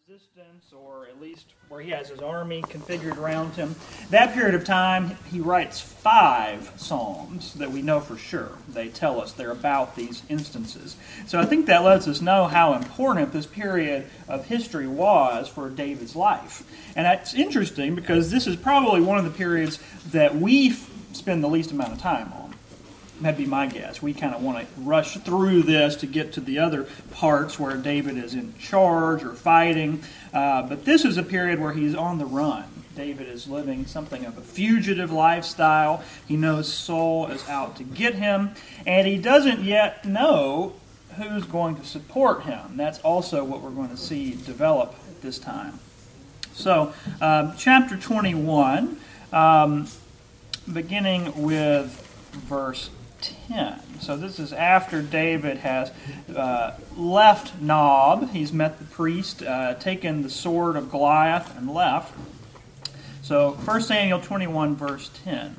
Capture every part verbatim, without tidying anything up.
resistance, or at least where he has his army configured around him. That period of time, he writes five psalms that we know for sure. They tell us they're about these instances. So I think that lets us know how important this period of history was for David's life. And that's interesting because this is probably one of the periods that we spend the least amount of time on. That'd be my guess. We kind of want to rush through this to get to the other parts where David is in charge or fighting. Uh, but this is a period where he's on the run. David is living something of a fugitive lifestyle. He knows Saul is out to get him, and he doesn't yet know who's going to support him. That's also what we're going to see develop at this time. So, um, chapter twenty-one, um, beginning with verse ten. So this is after David has uh, left Nob. He's met the priest, uh, taken the sword of Goliath, and left. So First Samuel twenty-one, verse ten.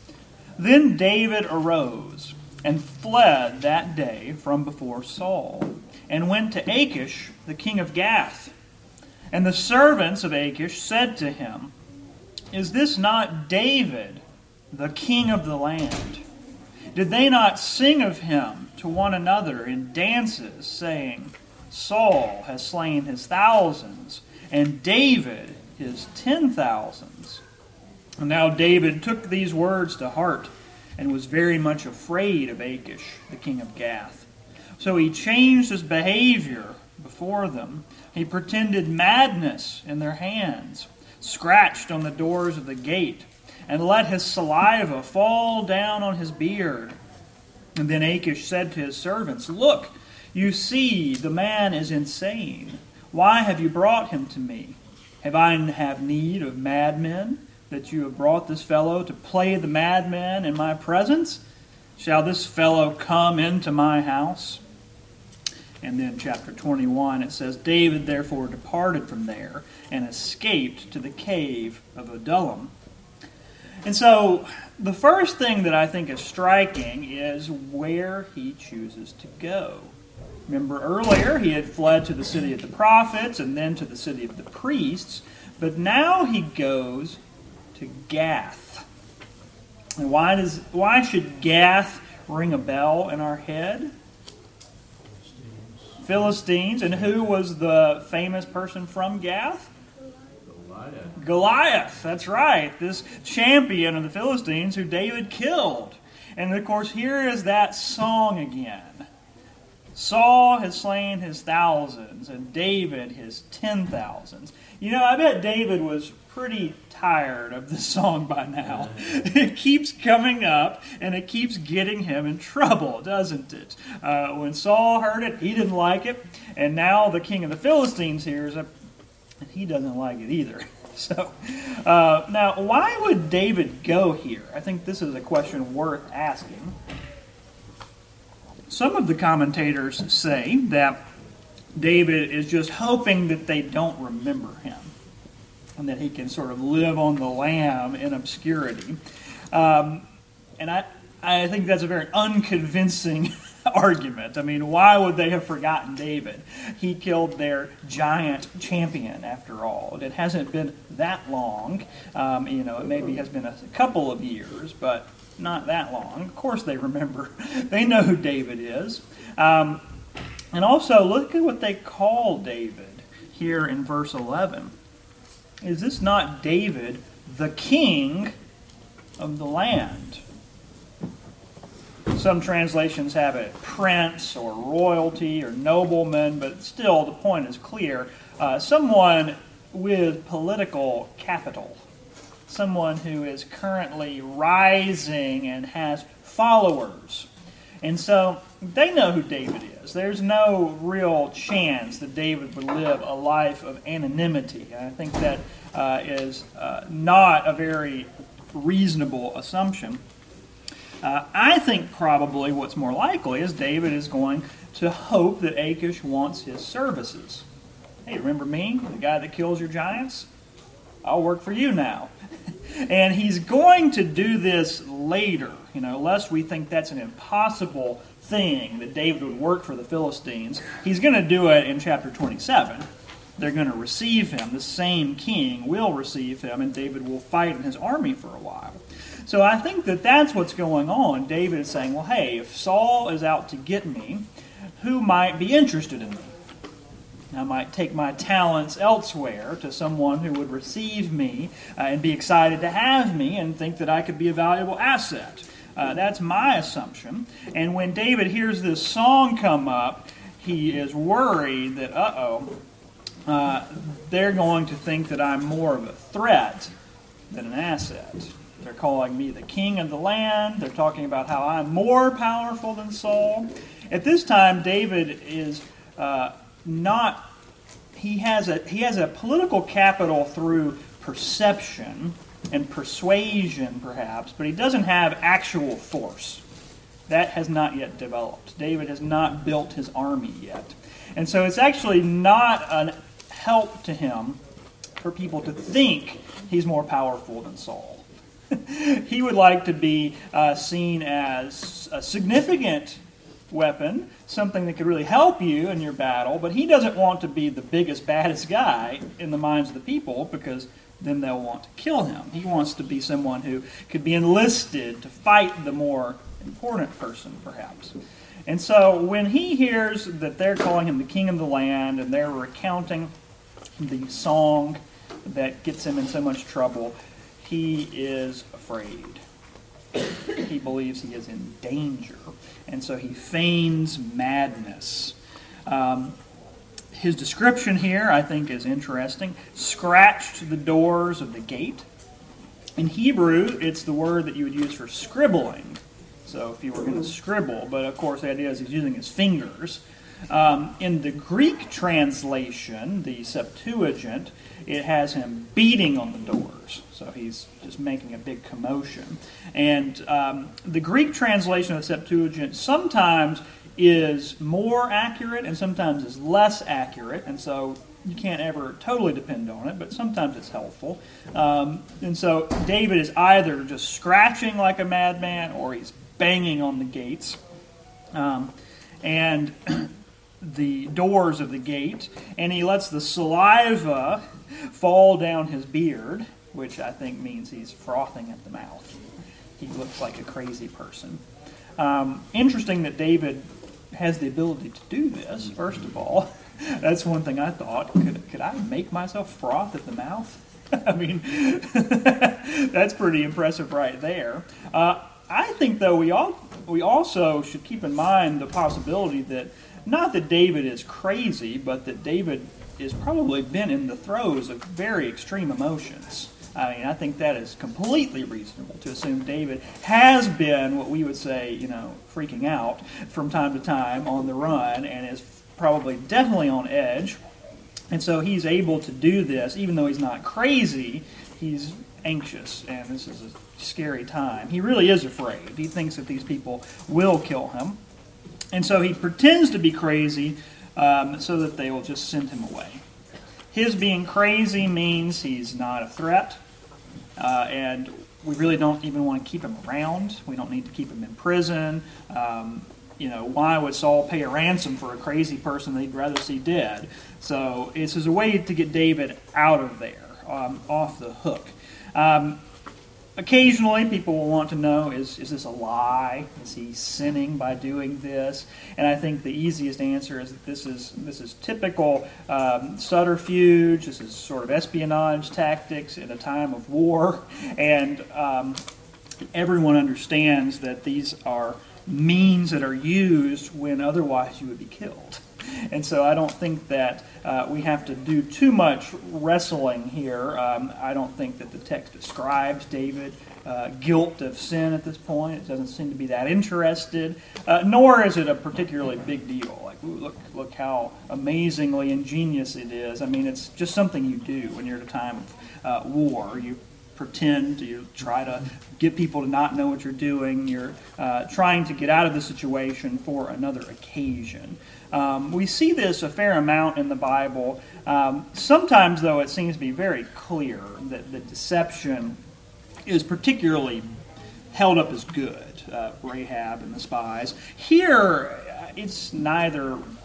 Then David arose and fled that day from before Saul, and went to Achish, the king of Gath. And the servants of Achish said to him, "Is this not David, the king of the land? Did they not sing of him to one another in dances, saying, Saul has slain his thousands, and David his ten thousands? And now David took these words to heart, and was very much afraid of Achish, the king of Gath. So he changed his behavior before them. He pretended madness in their hands, scratched on the doors of the gate, and let his saliva fall down on his beard. And then Achish said to his servants, Look, you see, the man is insane. Why have you brought him to me? Have I have need of madmen, that you have brought this fellow to play the madman in my presence? Shall this fellow come into my house? And then chapter twenty-one, it says, David therefore departed from there, and escaped to the cave of Adullam. And so, the first thing that I think is striking is where he chooses to go. Remember earlier, he had fled to the city of the prophets and then to the city of the priests, but now he goes to Gath. And why does why should Gath ring a bell in our head? Philistines. Philistines. And who was the famous person from Gath? Goliath. Goliath, that's right. This champion of the Philistines who David killed. And of course, here is that song again. Saul has slain his thousands, and David his ten thousands. You know, I bet David was pretty tired of this song by now. It keeps coming up, and it keeps getting him in trouble, doesn't it? Uh, when Saul heard it, he didn't like it, and now the king of the Philistines hears it, and he doesn't like it either. So, uh, now, why would David go here? I think this is a question worth asking. Some of the commentators say that David is just hoping that they don't remember him, and that he can sort of live on the lam in obscurity. Um, and I, I think that's a very unconvincing argument. I mean, why would they have forgotten David? He killed their giant champion, after all. It hasn't been that long. Um, you know, it maybe has been a couple of years, but not that long. Of course they remember. They know who David is. Um, and also, look at what they call David here in verse eleven. Is this not David, the king of the land? Some translations have it prince or royalty or nobleman, but still the point is clear. Uh, someone with political capital. Someone who is currently rising and has followers. And so they know who David is. There's no real chance that David would live a life of anonymity. And I think that uh, is uh, not a very reasonable assumption. Uh, I think probably what's more likely is David is going to hope that Achish wants his services. Hey, remember me, the guy that kills your giants? I'll work for you now. And he's going to do this later, you know, lest we think that's an impossible thing, that David would work for the Philistines. He's going to do it in chapter twenty-seven. they're going to receive him. The same king will receive him, and David will fight in his army for a while. So I think that that's what's going on. David is saying, well, hey, if Saul is out to get me, who might be interested in me? I might take my talents elsewhere to someone who would receive me uh, and be excited to have me and think that I could be a valuable asset. Uh, that's my assumption. And when David hears this song come up, he is worried that, uh-oh, uh, they're going to think that I'm more of a threat than an asset. They're calling me the king of the land. They're talking about how I'm more powerful than Saul. At this time, David is uh, not, he has a he has a political capital through perception and persuasion, perhaps, but he doesn't have actual force. That has not yet developed. David has not built his army yet. And so it's actually not a help to him for people to think he's more powerful than Saul. He would like to be uh, seen as a significant weapon, something that could really help you in your battle, but he doesn't want to be the biggest, baddest guy in the minds of the people, because then they'll want to kill him. He wants to be someone who could be enlisted to fight the more important person, perhaps. And so when he hears that they're calling him the king of the land and they're recounting the song that gets him in so much trouble, he is afraid. He believes he is in danger. And so he feigns madness. Um, his description here, I think, is interesting. Scratched the doors of the gate. In Hebrew, it's the word that you would use for scribbling. So if you were going to scribble, but of course the idea is he's using his fingers. Um, in the Greek translation, the Septuagint, it has him beating on the doors. So he's just making a big commotion. And um, the Greek translation of the Septuagint sometimes is more accurate and sometimes is less accurate. And so you can't ever totally depend on it, but sometimes it's helpful. Um, and so David is either just scratching like a madman or he's banging on the gates. Um, and the doors of the gate, and he lets the saliva fall down his beard, which I think means he's frothing at the mouth. He looks like a crazy person. Um, interesting that David has the ability to do this, first of all. That's one thing I thought. Could, could I make myself froth at the mouth? I mean, that's pretty impressive right there. Uh, I think, though, we all we also should keep in mind the possibility that not that David is crazy, but that David has probably been in the throes of very extreme emotions. I mean, I think that is completely reasonable to assume David has been what we would say, you know, freaking out from time to time on the run and is probably definitely on edge. And so he's able to do this, even though he's not crazy, he's anxious, and this is a scary time. He really is afraid. He thinks that these people will kill him. And so he pretends to be crazy um, so that they will just send him away. His being crazy means he's not a threat, uh, and we really don't even want to keep him around. We don't need to keep him in prison. Um, you know, why would Saul pay a ransom for a crazy person that he'd rather see dead? So this is a way to get David out of there, um, off the hook. Um, Occasionally, people will want to know, is, is this a lie? Is he sinning by doing this? And I think the easiest answer is that this is this is typical um, subterfuge. This is sort of espionage tactics in a time of war. And um, everyone understands that these are means that are used when otherwise you would be killed. And so I don't think that uh, we have to do too much wrestling here. Um, I don't think that the text describes David uh, guilt of sin at this point. It doesn't seem to be that interested, uh, nor is it a particularly big deal. Like, ooh, look, look how amazingly ingenious it is. I mean, it's just something you do when you're at a time of uh, war. You pretend, you try to get people to not know what you're doing. You're uh, trying to get out of the situation for another occasion. Um, we see this a fair amount in the Bible. Um, sometimes, though, it seems to be very clear that the deception is particularly held up as good, uh, Rahab and the spies. Here, it's neither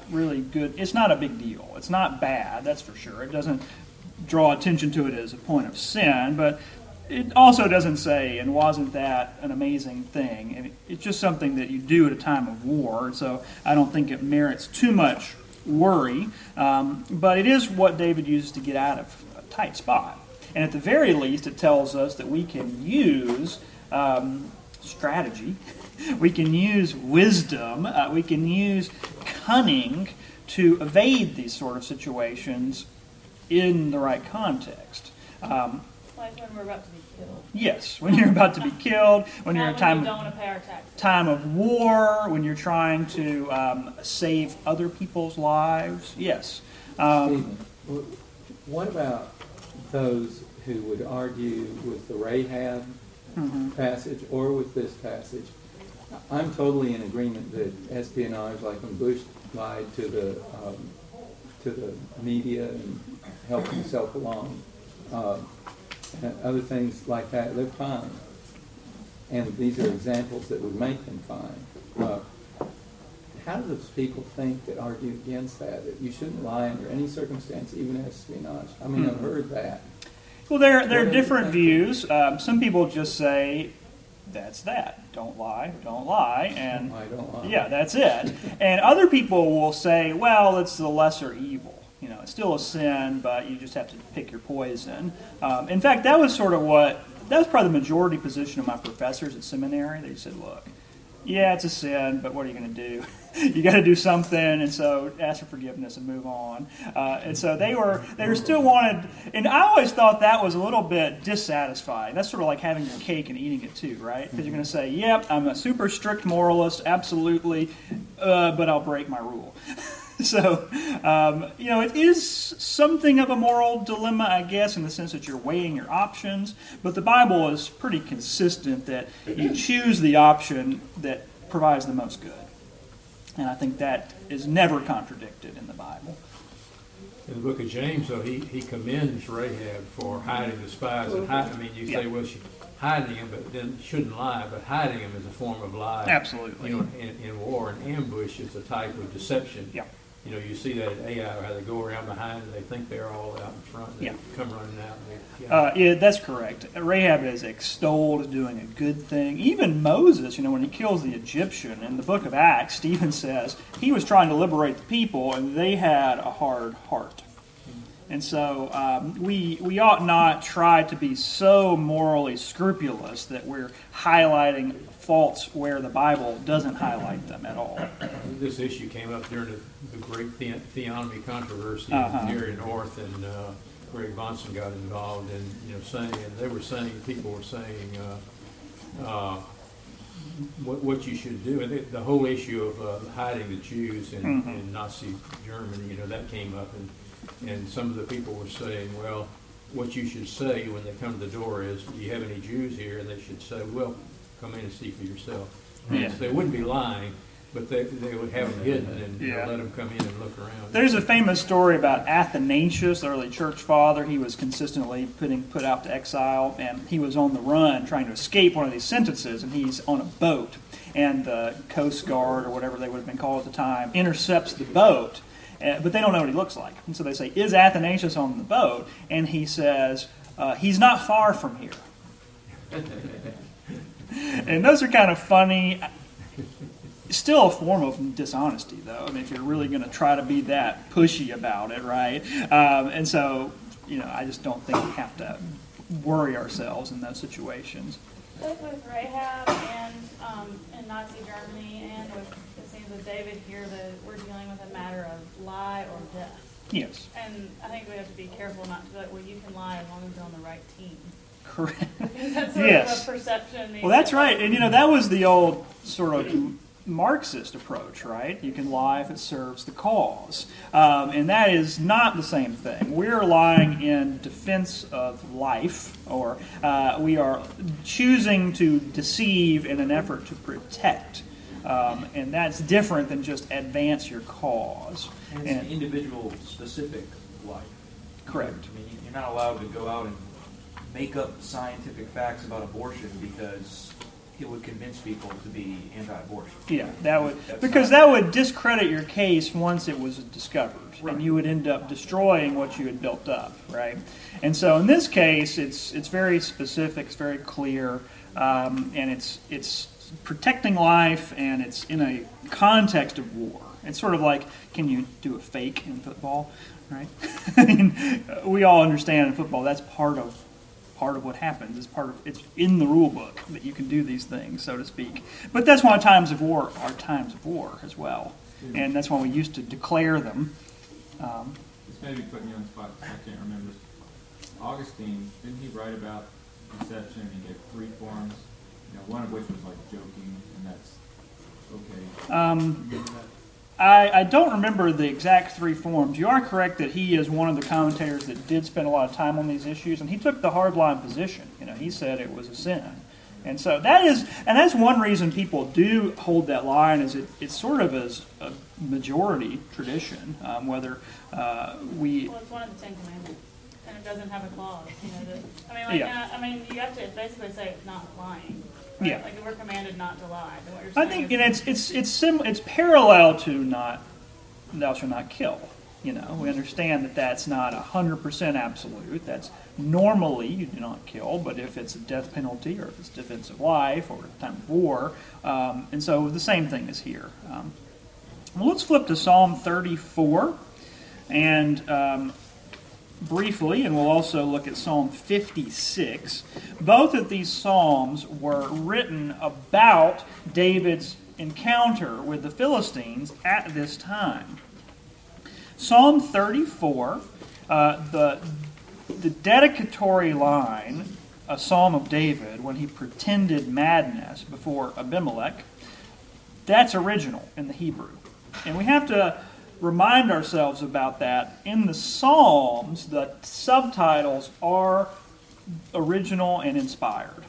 really good. It's not a big deal. It's not bad, that's for sure. It doesn't draw attention to it as a point of sin, but it also doesn't say, and wasn't that an amazing thing? And it's just something that you do at a time of war, so I don't think it merits too much worry. Um, but it is what David uses to get out of a tight spot. And at the very least, it tells us that we can use um, strategy, we can use wisdom, uh, we can use cunning to evade these sort of situations in the right context. Um, Like when we're about to be killed. Yes, when you're about to be killed, when you're in a time, we don't want to pay our taxes. time of war, when you're trying to um, save other people's lives. Yes. Um, Stephen, what about those who would argue with the Rahab mm-hmm. passage or with this passage? I'm totally in agreement that espionage, like when Bush lied to the um, to the media and helped himself along. Uh, And other things like that, they're fine. And these are examples that would make them fine. Uh, how do those people think that argue against that, that you shouldn't lie under any circumstance, even espionage? I mean, mm-hmm. I've heard that. Well, there, there are different views. Um, some people just say, that's that. Don't lie, don't lie. And don't lie, don't lie. Yeah, that's it. And other people will say, well, it's the lesser evil. You know, it's still a sin, but you just have to pick your poison. Um, in fact, that was sort of what, that was probably the majority position of my professors at seminary. They said, look, yeah, it's a sin, but what are you going to do? You got to do something, and so ask for forgiveness and move on. Uh, and so they were, they were still wanted, and I always thought that was a little bit dissatisfying. That's sort of like having your cake and eating it too, right? Because you're going to say, yep, I'm a super strict moralist, absolutely, uh, but I'll break my rule. So, um, you know, it is something of a moral dilemma, I guess, in the sense that you're weighing your options. But the Bible is pretty consistent that you choose the option that provides the most good. And I think that is never contradicted in the Bible. In the book of James, though, he, he commends Rahab for hiding the spies. And hide, I mean, you say, yeah. well, she hiding them, but then shouldn't lie. But hiding them is a form of lie. Absolutely. You know, in, in war, an ambush is a type of deception. Yeah. You know, you see that at Ai, how they go around behind and they think they're all out in front. And they yeah. come running out. And they, yeah. Uh, yeah, that's correct. Rahab is extolled as doing a good thing. Even Moses, you know, when he kills the Egyptian in the book of Acts, Stephen says he was trying to liberate the people and they had a hard heart. And so um, we we ought not try to be so morally scrupulous that we're highlighting faults where the Bible doesn't highlight them at all. This issue came up during the, the great the, theonomy controversy uh-huh. in Near North, and uh, Greg Bonson got involved, and you know, saying, and they were saying, people were saying, uh, uh, what what you should do, and the, the whole issue of uh, hiding the Jews in, mm-hmm. in Nazi Germany, you know, that came up, and and some of the people were saying, well, what you should say when they come to the door is, do you have any Jews here? And they should say, well, come in and see for yourself. Yeah. So they wouldn't be lying, but they, they would have them hidden and yeah. let them come in and look around. There's a famous story about Athanasius, the early church father. He was consistently putting put out to exile, and he was on the run trying to escape one of these sentences, and he's on a boat. And the Coast Guard, or whatever they would have been called at the time, intercepts the boat. Uh, but they don't know what he looks like. And so they say, is Athanasius on the boat? And he says, uh, he's not far from here. And those are kind of funny. Still a form of dishonesty, though. I mean, if you're really going to try to be that pushy about it, right? Um, and so, you know, I just don't think we have to worry ourselves in those situations. Both with Rahab and um, in Nazi Germany, and with it seems with David here, that we're dealing with a matter of lie or death. Yes. And I think we have to be careful not to be like, well, you can lie as long as you're on the right team. Correct. Because that's sort yes. of a perception. Well, that's right. And, you know, that was the old sort of Marxist approach, right? You can lie if it serves the cause. Um, and that is not the same thing. We're lying in defense of life, or uh, we are choosing to deceive in an effort to protect. Um, and that's different than just advance your cause. And it's and, an individual specific life. Correct. I mean, you're not allowed to go out and make up scientific facts about abortion because it would convince people to be anti-abortion. Yeah, that would That's because not- that would discredit your case once it was discovered, Right. and you would end up destroying what you had built up, right? And so in this case, it's it's very specific, it's very clear, um, and it's it's protecting life, and it's in a context of war. It's sort of like, can you do a fake in football, right? I mean, we all understand in football that's part of part of what happens. It's part of it's in the rule book that you can do these things, so to speak. But that's why times of war are times of war as well, and that's why we used to declare them. Um, This may be putting you on the spot, I can't remember. Augustine, didn't he write about deception? He gave three forms, you know, one of which was like joking, and that's okay. um, Remember that? I, I don't remember the exact three forms. You are correct that he is one of the commentators that did spend a lot of time on these issues, and he took the hardline position. You know, he said it was a sin, and so that is, and that's one reason people do hold that line. Is it? It's sort of as a majority tradition, um, whether uh, we. Well, it's one of the Ten Commandments, and it doesn't have a clause, you know, that, I mean, like, Yeah. uh, I mean, you have to basically say it's not lying. Right? Yeah. Like, we're commanded not to lie, but what you're I saying think is. you know, it's it's it's sim- it's parallel to not thou shalt not kill. You know, we understand that that's not a hundred percent absolute. That's normally you do not kill, but if it's a death penalty or if it's defense of life or a time of war, um, and so the same thing is here. Um, well, let's flip to Psalm thirty-four, and um, briefly, and we'll also look at Psalm fifty-six. Both of these psalms were written about David's encounter with the Philistines at this time. Psalm thirty-four, uh, the, the dedicatory line, a psalm of David, when he pretended madness before Abimelech, that's original in the Hebrew. And we have to remind ourselves about that. In the Psalms, the subtitles are original and inspired.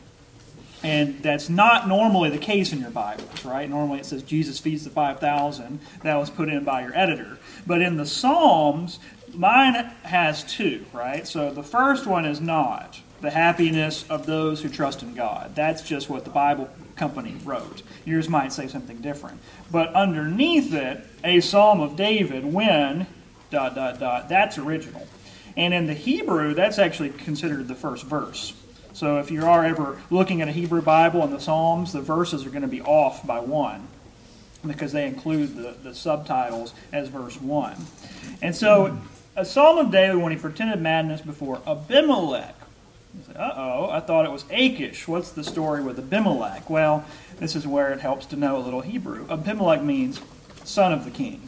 And that's not normally the case in your Bibles, right? Normally it says Jesus feeds the five thousand. That was put in by your editor. But in the Psalms, mine has two, right? So the first one is not the happiness of those who trust in God. That's just what the Bible company wrote. Yours might say something different. But underneath it, a Psalm of David, when, dot, dot, dot, that's original. And in the Hebrew, that's actually considered the first verse. So if you are ever looking at a Hebrew Bible and the Psalms, the verses are going to be off by one because they include the, the subtitles as verse one. And so a Psalm of David when he pretended madness before Abimelech. Uh-oh, I thought it was Achish. What's the story with Abimelech? Well, this is where it helps to know a little Hebrew. Abimelech means son of the king.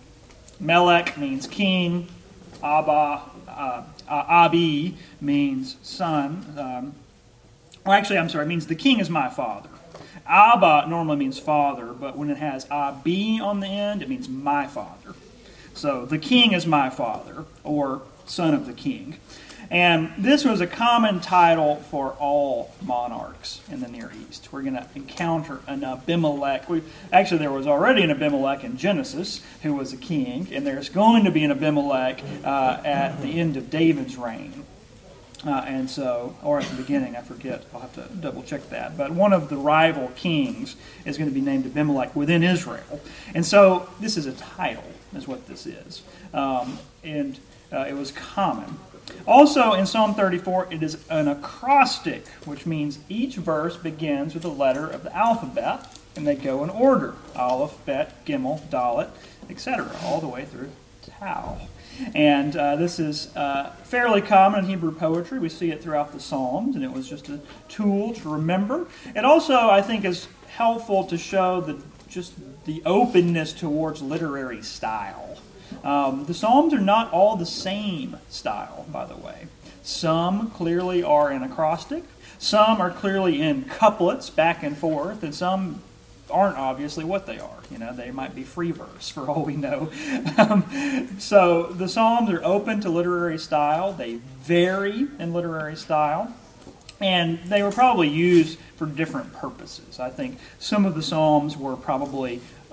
Melech means king. Abba, uh, uh, Abi means son. Um, well, actually, I'm sorry, it means the king is my father. Abba normally means father, but when it has Abi on the end, it means my father. So the king is my father, or son of the king. And this was a common title for all monarchs in the Near East. We're going to encounter an Abimelech. We, actually, there was already an Abimelech in Genesis who was a king, and there's going to be an Abimelech uh, at the end of David's reign. Uh, and so, or at the beginning, I forget. I'll have to double check that. But one of the rival kings is going to be named Abimelech within Israel. And so this is a title, is what this is. Um, and uh, it was common. Also, in Psalm thirty-four, it is an acrostic, which means each verse begins with a letter of the alphabet, and they go in order. Aleph, Bet, Gimel, Dalet, et cetera, all the way through Tau. And uh, this is uh, fairly common in Hebrew poetry. We see it throughout the Psalms, and it was just a tool to remember. It also, I think, is helpful to show the just the openness towards literary style. Um, the Psalms are not all the same style, by the way. Some clearly are in acrostic. Some are clearly in couplets back and forth, and some aren't obviously what they are. You know, they might be free verse for all we know. um, so the Psalms are open to literary style. They vary in literary style. And they were probably used for different purposes. I think some of the Psalms were probably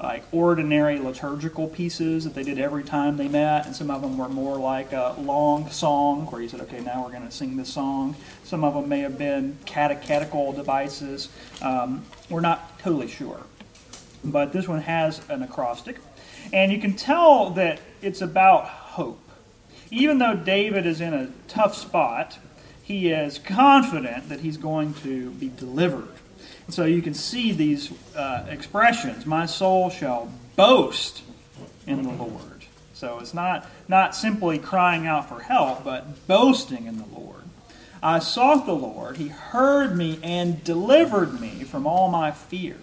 like ordinary liturgical pieces that they did every time they met, and some of them were more like a long song where you said, okay, now we're going to sing this song. Some of them may have been catechetical devices. Um, we're not totally sure. But this one has an acrostic, and you can tell that it's about hope. Even though David is in a tough spot, he is confident that he's going to be delivered. And so you can see these uh, expressions, my soul shall boast in the Lord. So it's not, not simply crying out for help, but boasting in the Lord. I sought the Lord, he heard me and delivered me from all my fears.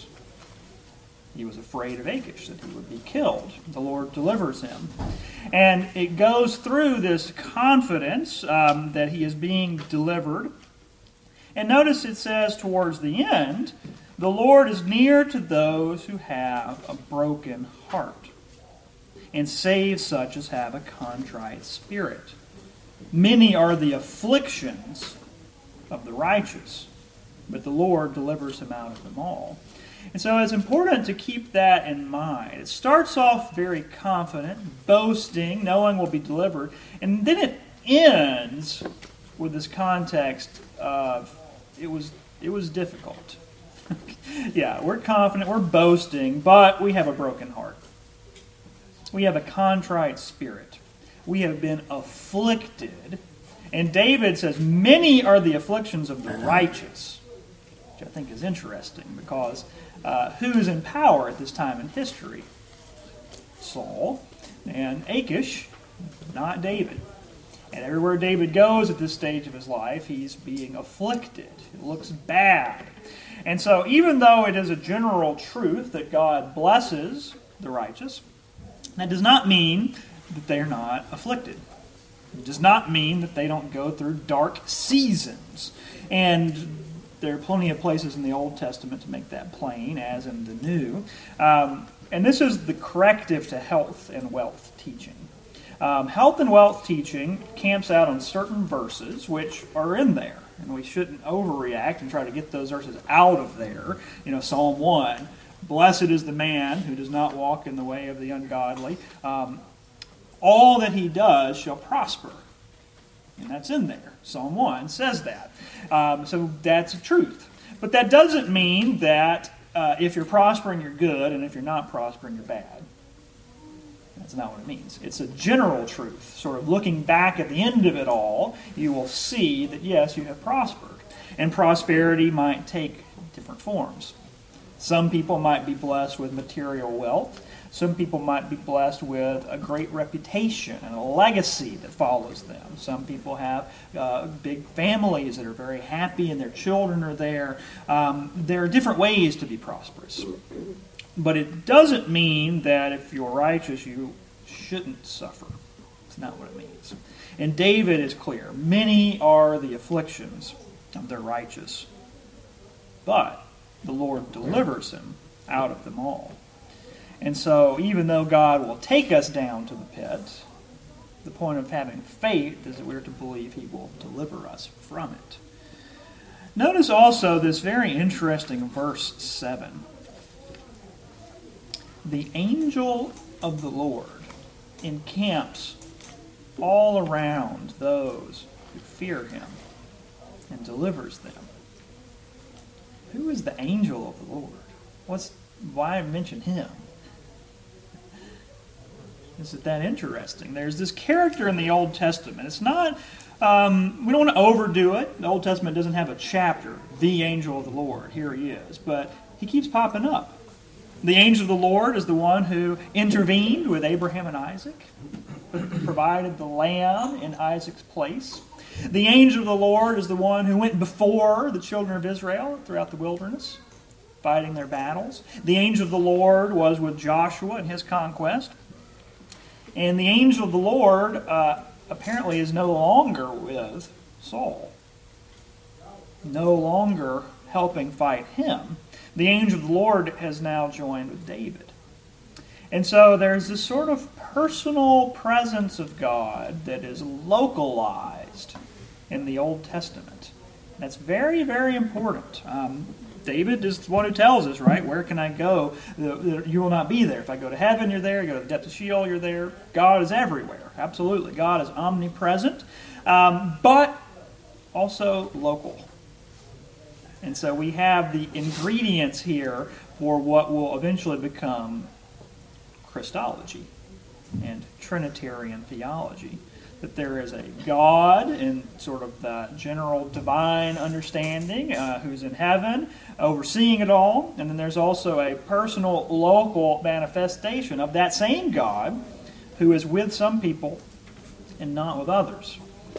He was afraid of Achish, that he would be killed. The Lord delivers him. And it goes through this confidence um, that he is being delivered. And notice it says towards the end, the Lord is near to those who have a broken heart, and saves such as have a contrite spirit. Many are the afflictions of the righteous, but the Lord delivers him out of them all. And so it's important to keep that in mind. It starts off very confident, boasting, knowing we'll be delivered, and then it ends with this context of it was it was difficult. Yeah, we're confident, we're boasting, but we have a broken heart. We have a contrite spirit. We have been afflicted. And David says, many are the afflictions of the righteous, which I think is interesting because uh, who's in power at this time in history? Saul and Achish, not David. And everywhere David goes at this stage of his life, he's being afflicted. It looks bad. And so even though it is a general truth that God blesses the righteous, that does not mean that they're not afflicted. It does not mean that they don't go through dark seasons. And there are plenty of places in the Old Testament to make that plain, as in the New. Um, and this is the corrective to health and wealth teaching. Um, health and wealth teaching camps out on certain verses which are in there. And we shouldn't overreact and try to get those verses out of there. You know, Psalm one, blessed is the man who does not walk in the way of the ungodly. Um, all that he does shall prosper. And that's in there. Psalm one says that. Um, so that's a truth. But that doesn't mean that uh, if you're prospering, you're good, and if you're not prospering, you're bad. That's not what it means. It's a general truth. Sort of looking back at the end of it all, you will see that, yes, you have prospered. And prosperity might take different forms. Some people might be blessed with material wealth. Some people might be blessed with a great reputation and a legacy that follows them. Some people have uh, big families that are very happy and their children are there. Um, there are different ways to be prosperous. But it doesn't mean that if you're righteous, you shouldn't suffer. That's not what it means. And David is clear. Many are the afflictions of the righteous, but the Lord delivers him out of them all. And so even though God will take us down to the pit, the point of having faith is that we're to believe he will deliver us from it. Notice also this very interesting verse seven. The angel of the Lord encamps all around those who fear him and delivers them. Who is the angel of the Lord? What's why mention him? Isn't that interesting? There's this character in the Old Testament. It's not, um, we don't want to overdo it. The Old Testament doesn't have a chapter, the angel of the Lord. Here he is. But he keeps popping up. The angel of the Lord is the one who intervened with Abraham and Isaac, provided the lamb in Isaac's place. The angel of the Lord is the one who went before the children of Israel throughout the wilderness, fighting their battles. The angel of the Lord was with Joshua in his conquest. And the angel of the Lord uh, apparently is no longer with Saul, no longer helping fight him. The angel of the Lord has now joined with David. And so there's this sort of personal presence of God that is localized in the Old Testament. That's very, very important. Um, David is the one who tells us, right? Where can I go? The, the, you will not be there. If I go to heaven, you're there. You go to the depths of Sheol, you're there. God is everywhere. Absolutely. God is omnipresent, um, but also local. And so we have the ingredients here for what will eventually become Christology and Trinitarian theology. That there is a God in sort of the general divine understanding uh, who's in heaven, overseeing it all, and then there's also a personal, local manifestation of that same God who is with some people and not with others.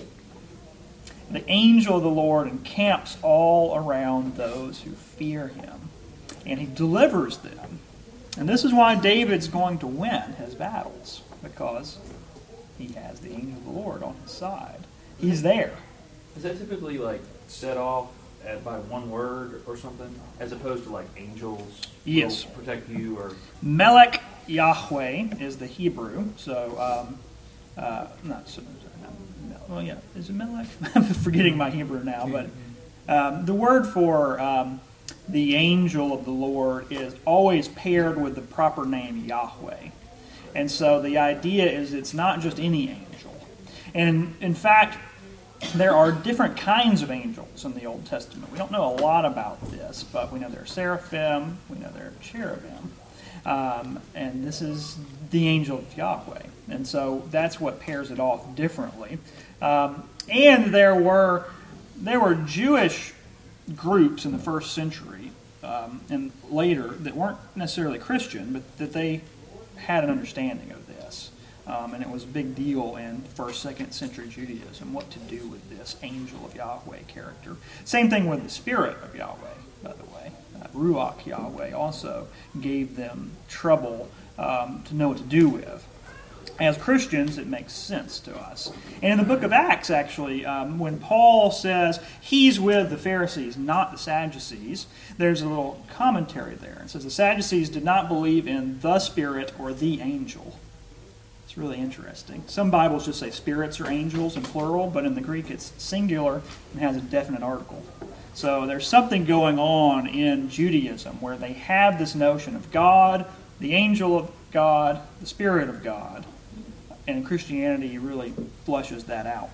The angel of the Lord encamps all around those who fear him, and he delivers them. And this is why David's going to win his battles, because he has the angel of the Lord on his side. He's there. Is that typically like set off at, by one word or something, as opposed to like angels Yes. will protect you? Or Melech Yahweh is the Hebrew. So, um, uh, not so. Not, well, yeah, is it Melech? I'm forgetting my Hebrew now, but um, the word for um, the angel of the Lord is always paired with the proper name Yahweh. And so the idea is it's not just any angel. And in fact, there are different kinds of angels in the Old Testament. We don't know a lot about this, but we know there are seraphim, we know there are cherubim. Um, and this is the angel of Yahweh. And so that's what pairs it off differently. Um, and there were there were Jewish groups in the first century um, and later that weren't necessarily Christian, but that they had an understanding of this. Um, and it was a big deal in first, second century Judaism, what to do with this angel of Yahweh character. Same thing with the spirit of Yahweh, by the way. Uh, Ruach Yahweh also gave them trouble um, to know what to do with. As Christians, it makes sense to us. And in the book of Acts, actually, um, when Paul says he's with the Pharisees, not the Sadducees, there's a little commentary there. It says the Sadducees did not believe in the Spirit or the angel. It's really interesting. Some Bibles just say spirits or angels in plural, but in the Greek it's singular and has a definite article. So there's something going on in Judaism where they have this notion of God, the angel of God, the Spirit of God. And Christianity really flushes that out.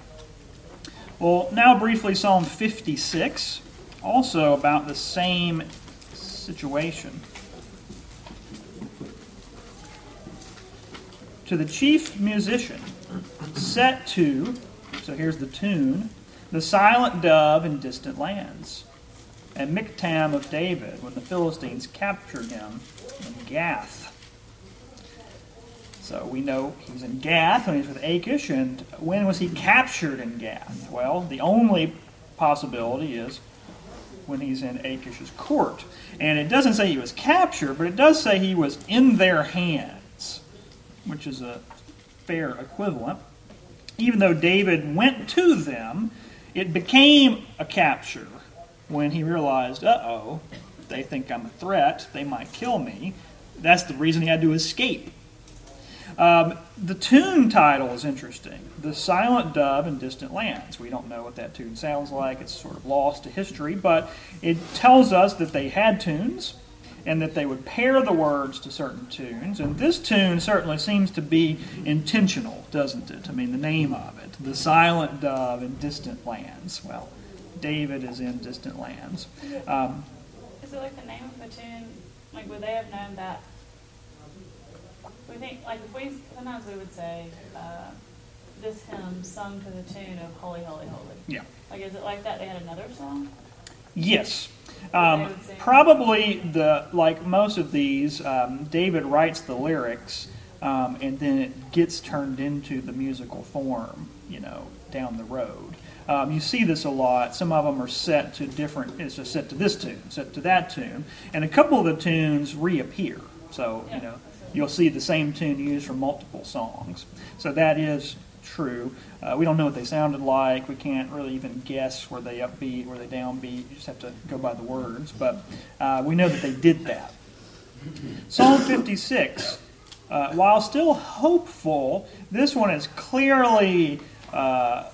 Well, now briefly, Psalm fifty-six, also about the same situation. To the chief musician, set to, so here's the tune, the silent dove in distant lands, at Miktam of David, when the Philistines captured him in Gath. So we know he's in Gath when he's with Achish, and when was he captured in Gath? Well, the only possibility is when he's in Achish's court. And it doesn't say he was captured, but it does say he was in their hands, which is a fair equivalent. Even though David went to them, it became a capture when he realized, uh-oh, they think I'm a threat, they might kill me. That's the reason he had to escape. Um, the tune title is interesting. The Silent Dove in Distant Lands. We don't know what that tune sounds like. It's sort of lost to history, but it tells us that they had tunes and that they would pair the words to certain tunes. And this tune certainly seems to be intentional, doesn't it? I mean, the name of it. The Silent Dove in Distant Lands. Well, David is in distant lands. Um, Is it like the name of the tune? Like, would they have known that? We think, like, if we, sometimes we would say, uh, this hymn sung to the tune of Holy, Holy, Holy. yeah. Like, is it like that? They had another song? Yes. They Um, would sing? probably, the like most of these, um, David writes the lyrics, um, and then it gets turned into the musical form, you know, down the road. Um, you see this a lot. Some of them are set to different, it's just set to this tune, set to that tune, and a couple of the tunes reappear. So, you know, you'll see the same tune used for multiple songs. So that is true. Uh, we don't know what they sounded like. We can't really even guess were they upbeat, were they downbeat. You just have to go by the words. But uh, we know that they did that. Psalm fifty-six, uh, while still hopeful, this one is clearly uh,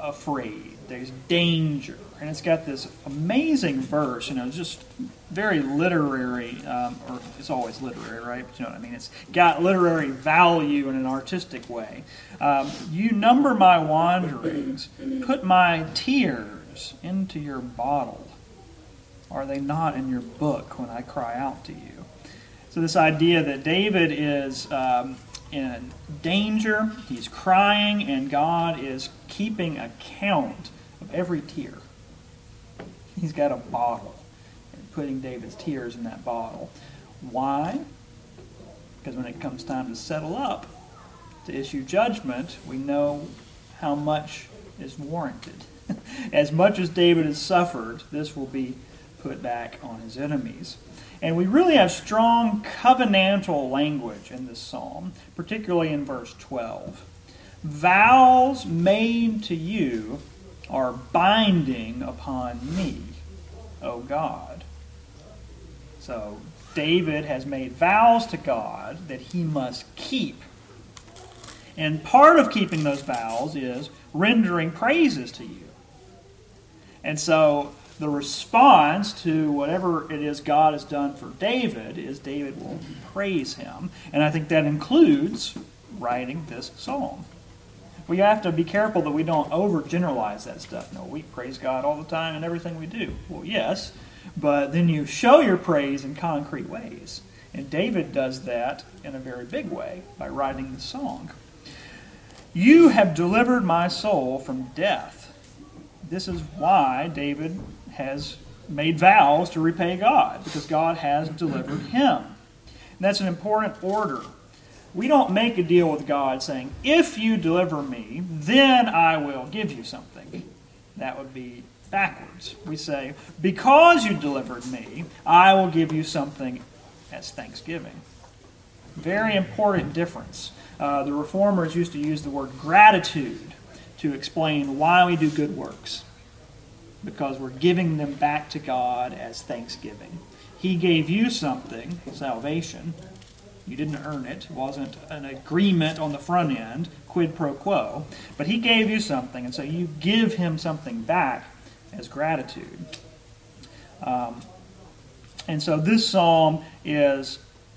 afraid. There's danger. And it's got this amazing verse, you know, just very literary, um, or it's always literary, right? But you know what I mean? It's got literary value in an artistic way. Um, you number my wanderings, put my tears into your bottle. Are they not in your book when I cry out to you? So this idea that David is um, in danger, he's crying, and God is keeping account of every tear. He's got a bottle and putting David's tears in that bottle. Why? Because when it comes time to settle up, to issue judgment, we know how much is warranted. As much as David has suffered, this will be put back on his enemies. And we really have strong covenantal language in this psalm, particularly in verse twelve. Vows made to you are binding upon me, O God. So David has made vows to God that he must keep. And part of keeping those vows is rendering praises to you. And so the response to whatever it is God has done for David is David will praise him. And I think that includes writing this psalm. We have to be careful that we don't overgeneralize that stuff. No, we praise God all the time in everything we do. Well, yes, but then you show your praise in concrete ways. And David does that in a very big way by writing the song. You have delivered my soul from death. This is why David has made vows to repay God, because God has delivered him. And that's an important order. We don't make a deal with God saying, if you deliver me, then I will give you something. That would be backwards. We say, because you delivered me, I will give you something as thanksgiving. Very important difference. Uh, the Reformers used to use the word gratitude to explain why we do good works. Because we're giving them back to God as thanksgiving. He gave you something, salvation. You didn't earn it. It wasn't an agreement on the front end, quid pro quo. But he gave you something, and so you give him something back as gratitude. Um, and so this psalm is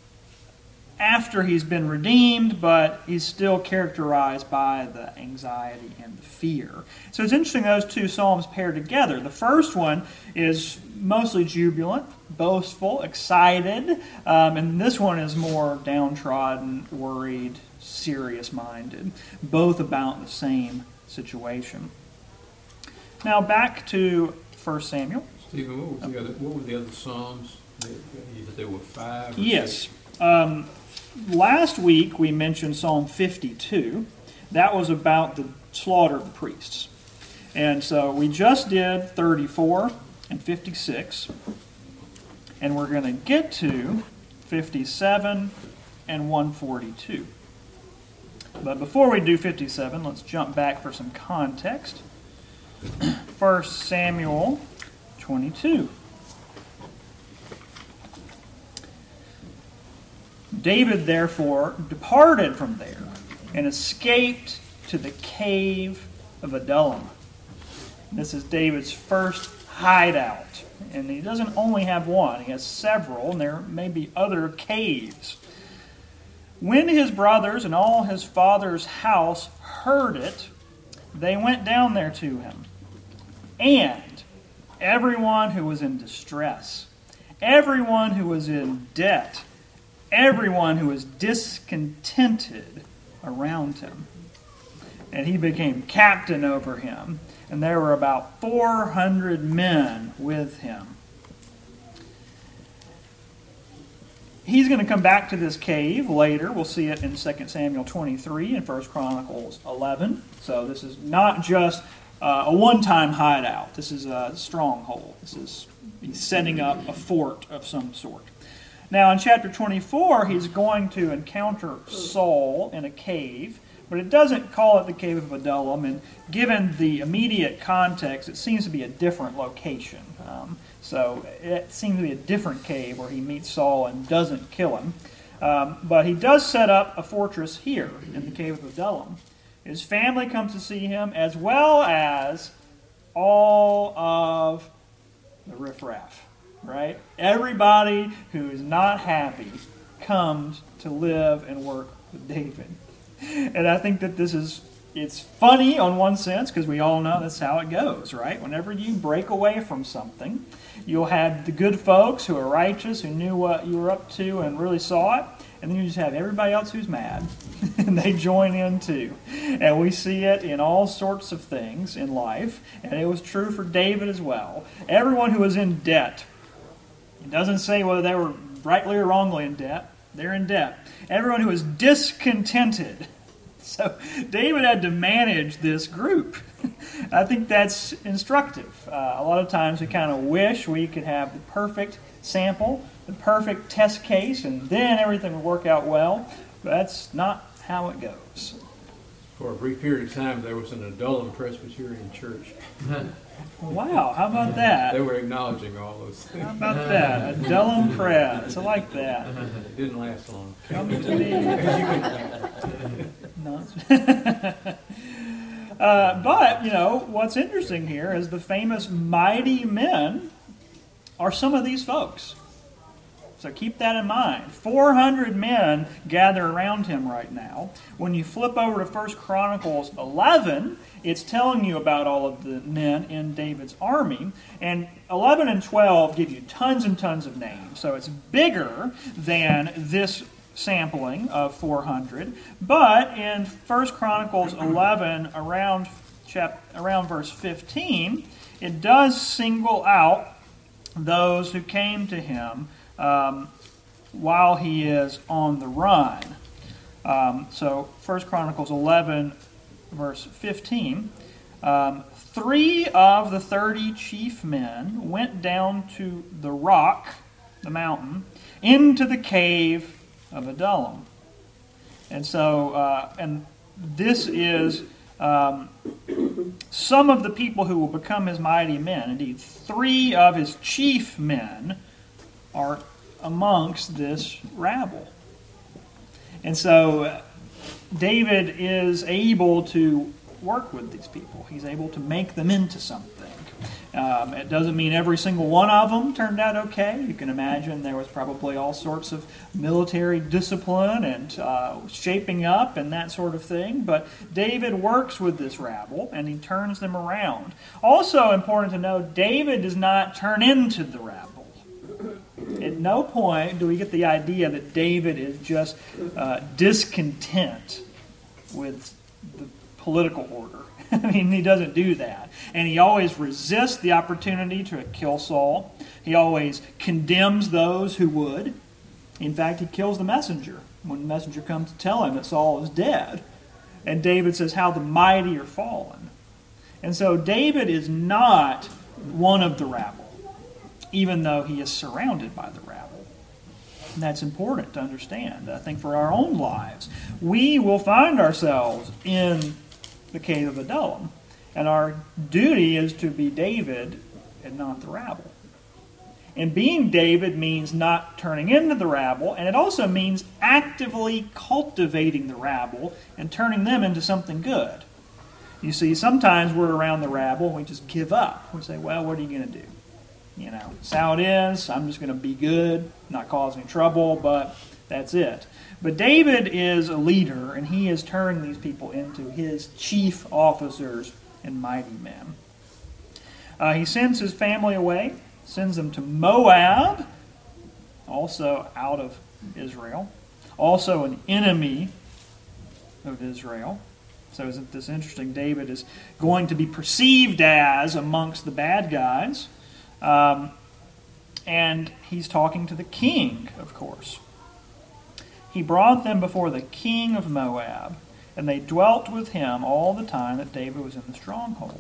after he's been redeemed, but he's still characterized by the anxiety and the fear. So it's interesting those two psalms pair together. The first one is mostly jubilant, boastful, excited, um, and this one is more downtrodden, worried, serious-minded, both about the same situation. Now back to First Samuel. Stephen, what, was the other, what were the other psalms? You said there were five? Or yes. Um, last week we mentioned Psalm fifty-two. That was about the slaughter of the priests. And so we just did thirty-four and fifty-six. And we're going to get to fifty-seven and one forty-two. But before we do fifty-seven, let's jump back for some context. First Samuel twenty-two. David, therefore, departed from there and escaped to the cave of Adullam. This is David's first hideout. And he doesn't only have one, he has several, and there may be other caves. When his brothers and all his father's house heard it, they went down there to him. And everyone who was in distress, everyone who was in debt, everyone who was discontented around him. And he became captain over him. And there were about four hundred men with him. He's going to come back to this cave later. We'll see it in Second Samuel twenty-three and First Chronicles eleven. So this is not just uh, a one-time hideout. This is a stronghold. This is he's setting up a fort of some sort. Now in chapter twenty-four, he's going to encounter Saul in a cave. But it doesn't call it the cave of Adullam, and given the immediate context, it seems to be a different location. Um, so it seems to be a different cave where he meets Saul and doesn't kill him. Um, but he does set up a fortress here in the cave of Adullam. His family comes to see him, as well as all of the riffraff, right? Everybody who is not happy comes to live and work with David. And I think that this is, it's funny on one sense, because we all know that's how it goes, right? Whenever you break away from something, you'll have the good folks who are righteous, who knew what you were up to and really saw it, and then you just have everybody else who's mad, and they join in too. And we see it in all sorts of things in life, and it was true for David as well. Everyone who was in debt, it doesn't say whether they were rightly or wrongly in debt, they're in debt. Everyone who was discontented. So David had to manage this group. I think that's instructive. Uh, a lot of times we kind of wish we could have the perfect sample, the perfect test case, and then everything would work out well. But that's not how it goes. For a brief period of time, there was an Adullam Presbyterian church. Wow, how about that? They were acknowledging all those things. How about that? Adullam Press. I like that. It didn't last long. Come to me. No. uh, but, you know, what's interesting here is the famous mighty men are some of these folks. So keep that in mind. four hundred men gather around him right now. When you flip over to First Chronicles eleven, it's telling you about all of the men in David's army. And eleven and twelve give you tons and tons of names. So it's bigger than this sampling of four hundred. But in First Chronicles eleven, around, chap- around verse fifteen, it does single out those who came to him Um, while he is on the run. Um, so First Chronicles eleven, verse fifteen, um, three of the thirty chief men went down to the rock, the mountain, into the cave of Adullam. And so, uh, and this is um, some of the people who will become his mighty men. Indeed, three of his chief men are amongst this rabble. And so uh, David is able to work with these people. He's able to make them into something. Um, it doesn't mean every single one of them turned out okay. You can imagine there was probably all sorts of military discipline and uh, shaping up and that sort of thing. But David works with this rabble and he turns them around. Also important to know, David does not turn into the rabble. At no point do we get the idea that David is just uh, discontent with the political order. I mean, he doesn't do that. And he always resists the opportunity to kill Saul. He always condemns those who would. In fact, he kills the messenger when the messenger comes to tell him that Saul is dead. And David says, how the mighty are fallen. And so David is not one of the rabble, even though he is surrounded by the rabble. And that's important to understand. I think for our own lives, we will find ourselves in the cave of Adullam, and our duty is to be David and not the rabble. And being David means not turning into the rabble, and it also means actively cultivating the rabble and turning them into something good. You see, sometimes we're around the rabble and we just give up. We say, well, what are you going to do? You know, it's how it is. I'm just going to be good, not cause any trouble, but that's it. But David is a leader, and he is turning these people into his chief officers and mighty men. Uh, he sends his family away, sends them to Moab, also out of Israel, also an enemy of Israel. So isn't this interesting? David is going to be perceived as amongst the bad guys. Um, and he's talking to the king, of course. He brought them before the king of Moab, and they dwelt with him all the time that David was in the stronghold.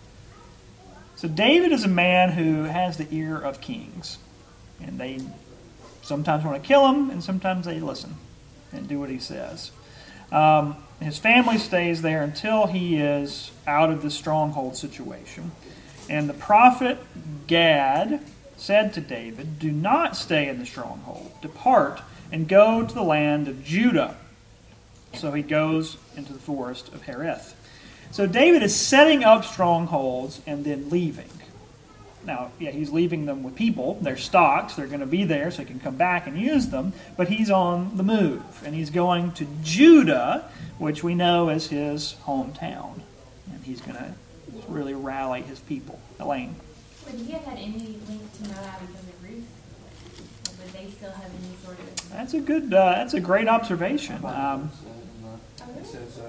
So David is a man who has the ear of kings. And they sometimes want to kill him, and sometimes they listen and do what he says. Um, his family stays there until he is out of the stronghold situation. And the prophet Gad said to David, do not stay in the stronghold. Depart and go to the land of Judah. So he goes into the forest of Hereth. So David is setting up strongholds and then leaving. Now, yeah, he's leaving them with people. They're stocks. They're going to be there so he can come back and use them. But he's on the move. And he's going to Judah, which we know is his hometown. And he's going to really rally his people. Elaine. Would he have had any link to Moab because of Ruth? Or would they still have any sort of... That's a good, uh, that's a great observation. Um, It says,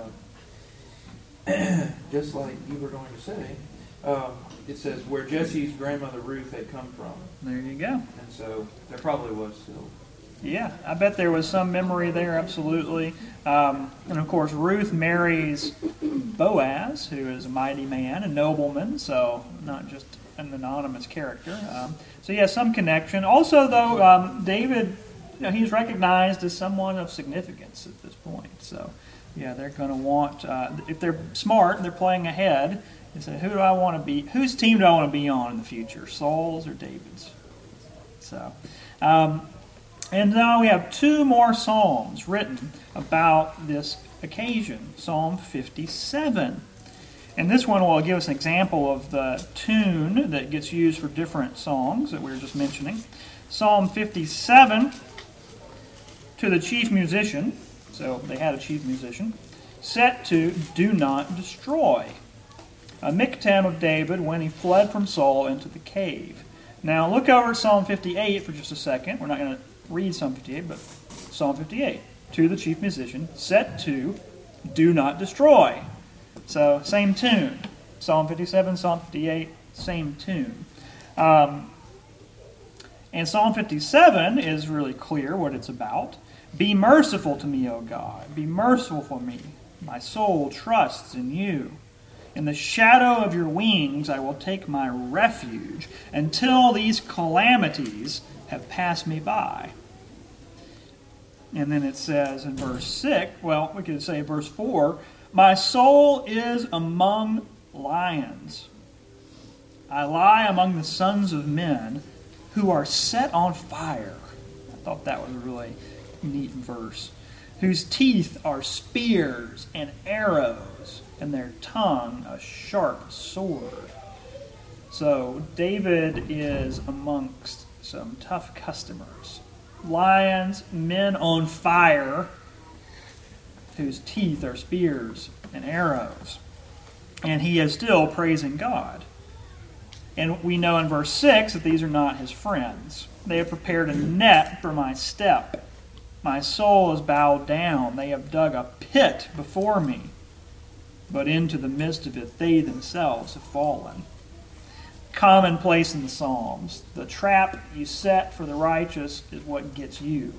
uh, just like you were going to say, um, it says where Jesse's grandmother Ruth had come from. there you go. And so there probably was still. Yeah, I bet there was some memory there, absolutely. Um, and of course, Ruth marries Boaz, who is a mighty man, a nobleman, so not just an anonymous character. Um, so yeah, some connection. Also, though, um, David, you know, he's recognized as someone of significance at this point. So yeah, they're going to want, uh, if they're smart, they're playing ahead. They say, who do I want to be? Whose team do I want to be on in the future, Saul's or David's? So. Um, And now we have two more psalms written about this occasion. Psalm fifty-seven. And this one will give us an example of the tune that gets used for different songs that we were just mentioning. Psalm fifty-seven, to the chief musician, so they had a chief musician, set to Do Not Destroy. A miktam of David when he fled from Saul into the cave. Now look over at Psalm fifty-eight for just a second. We're not going to read Psalm fifty-eight, but Psalm fifty-eight. To the chief musician, set to Do Not Destroy. So, same tune. Psalm fifty-seven, Psalm fifty-eight, same tune. Um, and Psalm fifty-seven is really clear what it's about. Be merciful to me, O God. Be merciful for me. My soul trusts in you. In the shadow of your wings I will take my refuge until these calamities have passed me by. And then it says in verse six, well, we could say verse four, my soul is among lions. I lie among the sons of men who are set on fire. I thought that was a really neat verse. Whose teeth are spears and arrows, and their tongue a sharp sword. So David is amongst some tough customers. Lions, men on fire, whose teeth are spears and arrows. And he is still praising God. And we know in verse six that these are not his friends. They have prepared a net for my step. My soul is bowed down. They have dug a pit before me. But into the midst of it they themselves have fallen. Commonplace in the Psalms. The trap you set for the righteous is what gets you.